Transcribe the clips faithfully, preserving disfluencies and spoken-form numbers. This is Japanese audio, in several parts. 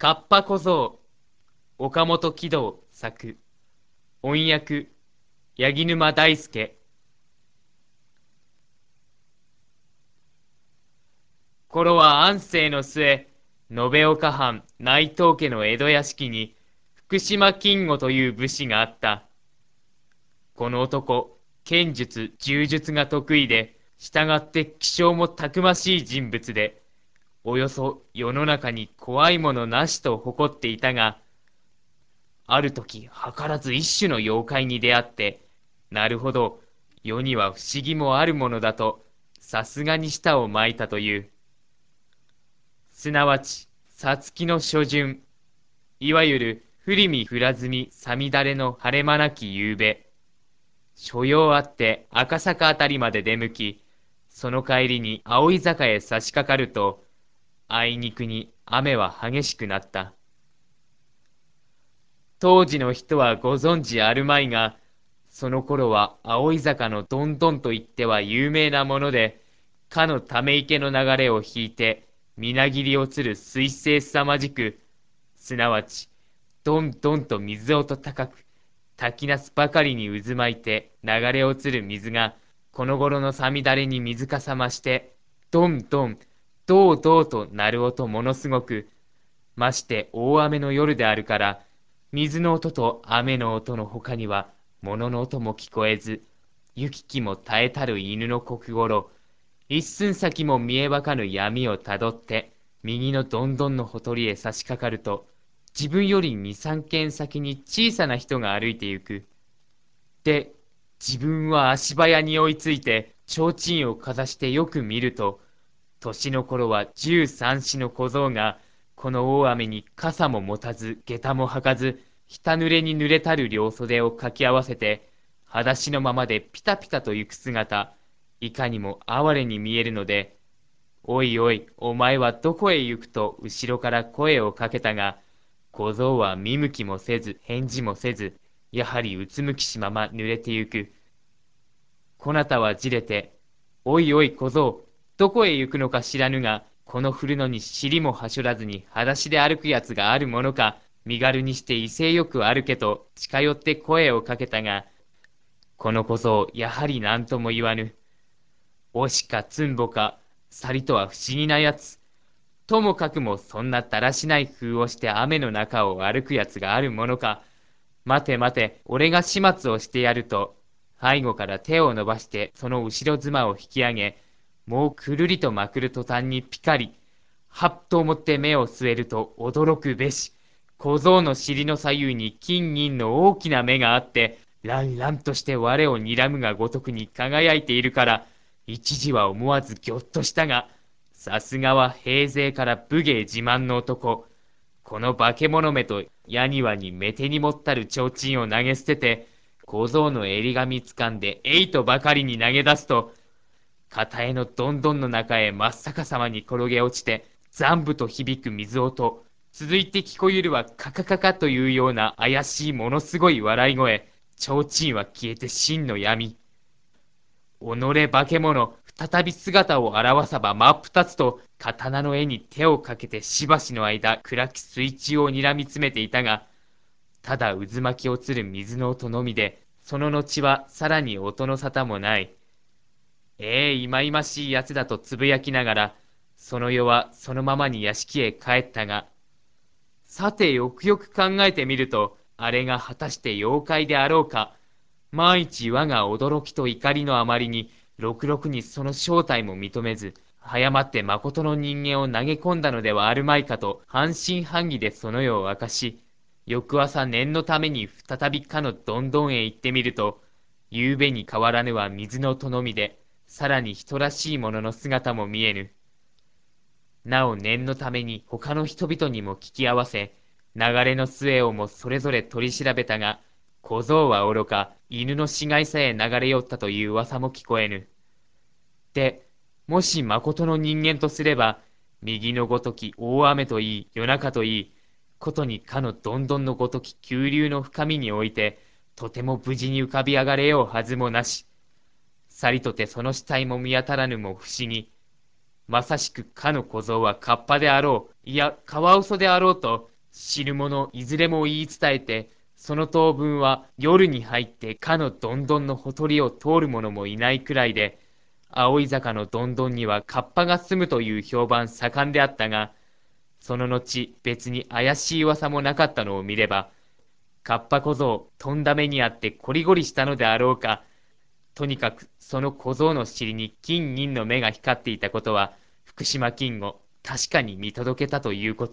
カッパ小僧、岡本喜道作、音訳、柳沼大輔。頃は安政の末、延岡藩内藤家の江戸屋敷に、福島金吾という武士があった。この男、剣術、柔術が得意で、従って気性もたくましい人物で、およそ世の中に怖いものなしと誇っていたが、ある時、図らず一種の妖怪に出会って、なるほど、世には不思議もあるものだと、さすがに舌を巻いたという。すなわち、さつきの初旬、いわゆる、降りみ降らずみさみだれの晴れ間なき夕べ、所用あって赤坂あたりまで出向き、その帰りに葵坂へ差し掛かると、あいにくに雨は激しくなった。当時の人はご存知あるまいが、その頃は葵坂のどんどんと言っては有名なもので、かのため池の流れを引いて、みなぎり落ちる水星すさまじく、すなわち、どんどんと水音高く、滝なすばかりに渦巻いて流れ落ちる水が、この頃のさみだれに水かさまして、どんどん、どうどうと鳴る音ものすごく、まして大雨の夜であるから、水の音と雨の音の他には物の音も聞こえず、行き来も絶えたる犬の国頃、一寸先も見えわかぬ闇をたどって、右のどんどんのほとりへ差し掛かると、自分より二三軒先に小さな人が歩いてゆく。で、自分は足早に追いついて、提灯をかざしてよく見ると、年の頃は十三四の小僧が、この大雨に傘も持たず、下駄も履かず、ひた濡れに濡れたる両袖をかき合わせて、裸足のままでピタピタと行く姿、いかにも哀れに見えるので、おいおい、お前はどこへ行くと後ろから声をかけたが、小僧は見向きもせず、返事もせず、やはりうつむきしまま濡れてゆく。こなたはじれて、おいおい小僧、どこへ行くのか知らぬが、この降るのに尻もはしょらずに裸足で歩くやつがあるものか、身軽にして威勢よく歩けと近寄って声をかけたが、この小僧、やはり何とも言わぬ。おしかつんぼか、さりとは不思議なやつ。ともかくもそんなだらしない風をして雨の中を歩くやつがあるものか。待て待て、俺が始末をしてやると、背後から手を伸ばしてその後ろ妻を引き上げ、もうくるりとまくる途端にピカリ、はっと思って目を据えると驚くべし。小僧の尻の左右に金銀の大きな目があって、ランランとして我を睨むがごとくに輝いているから、一時は思わずぎょっとしたが、さすがは平勢から武芸自慢の男。この化け物めと矢庭にめ手に持ったる提灯を投げ捨てて、小僧の襟髪つかんでえいとばかりに投げ出すと、片絵のどんどんの中へ真っ逆さまに転げ落ちて、残部と響く水音、続いて聞こえるはカカカカというような怪しいものすごい笑い声、提灯は消えて真の闇。己化け物、再び姿を現さば真っ二つと、刀の柄に手をかけてしばしの間、暗き水中を睨みつめていたが、ただ渦巻き落ちる水の音のみで、その後はさらに音の沙汰もない。ええいまいましいやつだとつぶやきながら、その夜はそのままに屋敷へ帰ったが、さてよくよく考えてみると、あれが果たして妖怪であろうか。万一我が驚きと怒りのあまりに、ろくろくにその正体も認めず、誤って誠の人間を投げ込んだのではあるまいかと、半信半疑でその世を明かし、翌朝念のために再びかのどんどんへ行ってみると、夕べに変わらぬは水のとのみで、さらに人らしいものの姿も見えぬ。なお念のために他の人々にも聞き合わせ、流れの末をもそれぞれ取り調べたが、小僧は愚か、犬の死骸さえ流れ寄ったという噂も聞こえぬ。で、もし誠の人間とすれば、右のごとき大雨といい、夜中といい、ことにかのどんどんのごとき急流の深みにおいて、とても無事に浮かび上がれようはずもなし。さりとてその死体も見当たらぬも不思議。まさしくかの小僧はカッパであろう、いや、カワウソであろうと、 知る者いずれも言い伝えて、その当分は夜に入ってかのどんどんのほとりを通る者もいないくらいで、青い坂のどんどんにはカッパが住むという評判盛んであったが、その後別に怪しい噂もなかったのを見れば、カッパ小僧とんだ目にあってこりごりしたのであろうか、とにかくその小僧の尻に金銀の目が光っていたことは、福島金吾確かに見届けたということ。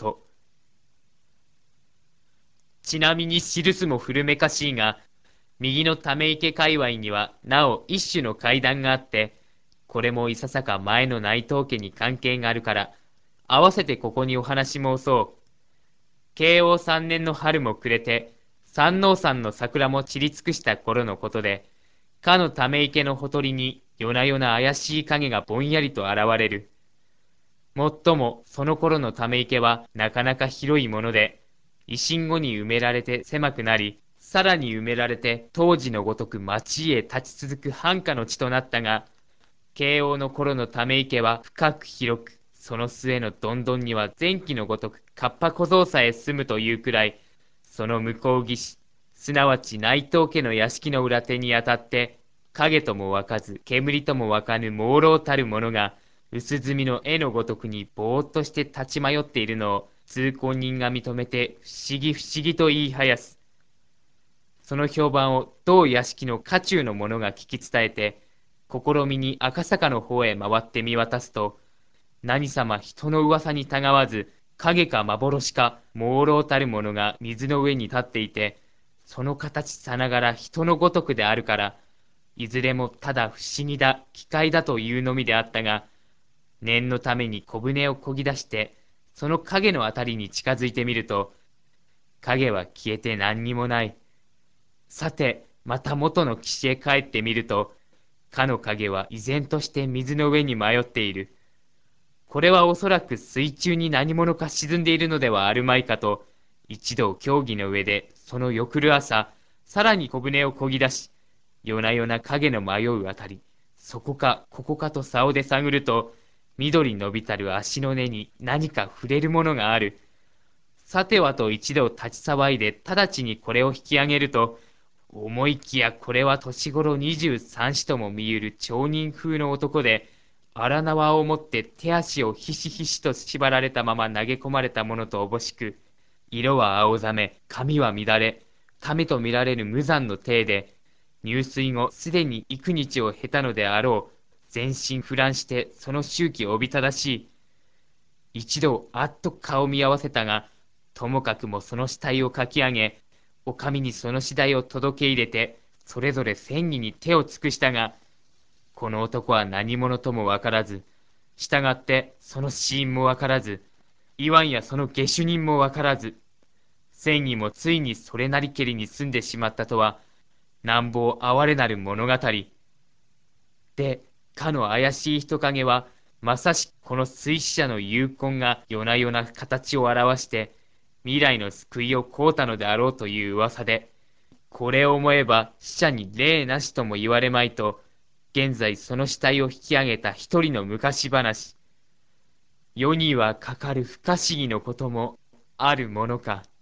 ちなみに記すも古めかしいが、右のため池界隈にはなお一種の階段があって、これもいささか前の内藤家に関係があるから、合わせてここにお話申そう。慶応さんねんの春も暮れて、山王山の桜も散り尽くした頃のことで、かのため池のほとりに夜な夜な怪しい影がぼんやりと現れる。もっともその頃のため池はなかなか広いもので、維新後に埋められて狭くなり、さらに埋められて当時のごとく町へ立ち続く繁華の地となったが、慶応の頃のため池は深く広く、その末のどんどんには前期のごとくカッパ小僧さえ住むというくらい、その向こう岸、すなわち内藤家の屋敷の裏手にあたって、影とも湧かず煙とも湧かぬ朦朧たるものが、薄墨の絵のごとくにぼーっとして立ち迷っているのを通行人が認めて不思議不思議と言いはやす。その評判を同屋敷の家中の者が聞き伝えて、試みに赤坂の方へ回って見渡すと、何様人の噂にたがわず、影か幻か朦朧たるものが水の上に立っていて、その形さながら人のごとくであるから、いずれもただ不思議だ、奇怪だというのみであったが、念のために小舟を漕ぎ出して、その影のあたりに近づいてみると、影は消えて何にもない。さて、また元の岸へ帰ってみると、かの影は依然として水の上に迷っている。これはおそらく水中に何者か沈んでいるのではあるまいかと、一同協議の上で、その翌る朝、さらに小舟を漕ぎ出し、夜な夜な影の迷うあたり、そこかここかと竿で探ると、緑伸びたる足の根に何か触れるものがある。さてはと一度立ち騒いで直ちにこれを引き上げると、思いきやこれは年頃二十三子とも見ゆる町人風の男で、荒縄を持って手足をひしひしと縛られたまま投げ込まれたものとおぼしく、色は青ざめ、髪は乱れ、ためと見られる無残の体で、入水後すでに幾日を経たのであろう、全身不乱してその周期をおびただしい。一度あっと顔見合わせたが、ともかくもその死体をかき上げ、お上にその次第を届け入れて、それぞれ戦議に手を尽くしたが、この男は何者ともわからず、従ってその死因もわからず、いわんやその下手人もわからず、戦議もついにそれなりけりに済んでしまったとは、なんぼ哀れなる物語。で、かの怪しい人影は、まさしくこの水死者の勇魂が夜な夜な形を表して、未来の救いを請うたのであろうという噂で、これを思えば死者に霊なしとも言われまいと、現在その死体を引き上げた一人の昔話。世にはかかる不可思議のこともあるものか。